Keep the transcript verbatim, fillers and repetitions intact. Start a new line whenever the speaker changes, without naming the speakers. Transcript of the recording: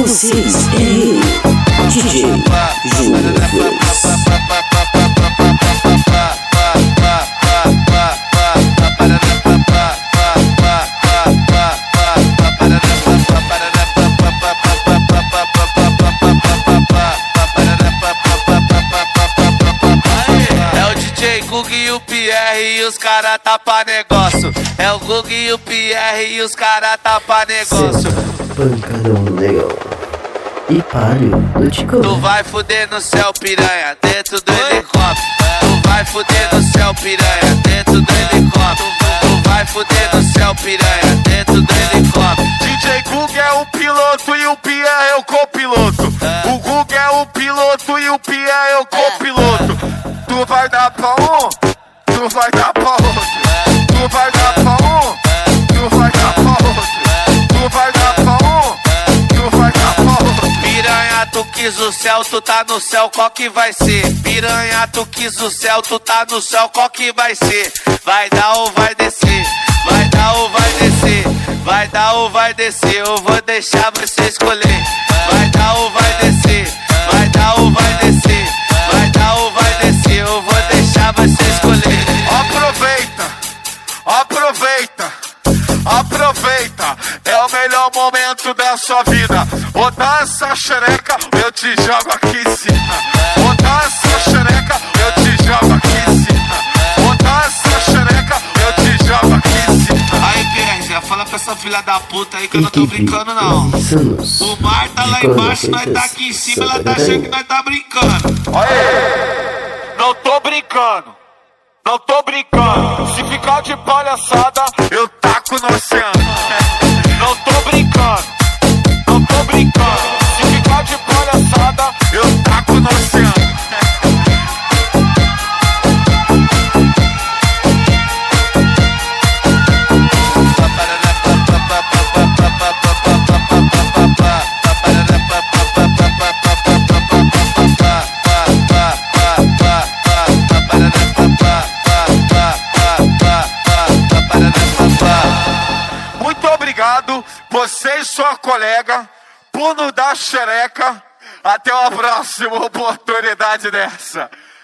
vocês é ele, D J Júnior Flores.
Gug e o Pierre e os cara tapa negócio. É o Gug e o Pierre e os cara tapa negócio.
Pancadão legal. E palio do Tico.
Tu vai fuder no céu, piranha, dentro do helicóptero. Tu vai fuder no céu, piranha, dentro do helicóptero. Tu vai fuder no céu, piranha, dentro do helicóptero.
D J Gug é o piloto e o Pierre é o copiloto. O Gug é o piloto e o Pierre é o copiloto. Tu vai dar pra um, tu vai dar pra outro. Tu vai dar pra um, tu vai dar pra outro. Tu vai dar pra um, tu vai dar pra outro.
Piranha, tu quis o céu, tu tá no céu, qual que vai ser? Piranha, tu quis o céu, tu tá no céu, qual que vai ser? Vai dar ou vai descer? Vai dar ou vai descer? Vai dar ou vai descer? Eu vou deixar você escolher. Vai dar ou vai descer? Vai dar ou vai descer? Vai dar ou vai descer? Eu vou deixar você escolher.
Aproveita, aproveita, aproveita. É o melhor momento da sua vida. Vou dar essa xereca, eu te jogo aqui em cima. Vou dar essa xereca, eu te jogo aqui em cima. Vou dar essa xereca, eu te jogo aqui em cima.
Aí, Pierre, já fala pra essa filha da puta aí que eu não tô brincando não. O mar tá lá embaixo, nós tá aqui em cima, ela tá achando que nós tá brincando.
Aê! Não tô brincando, não tô brincando. Se ficar de palhaçada, eu taco no oceano. Não tô brincando, não tô brincando. Se ficar de palhaçada, eu taco no oceano. Muito obrigado, você e sua colega, por nos dar xereca. Até uma próxima oportunidade dessa.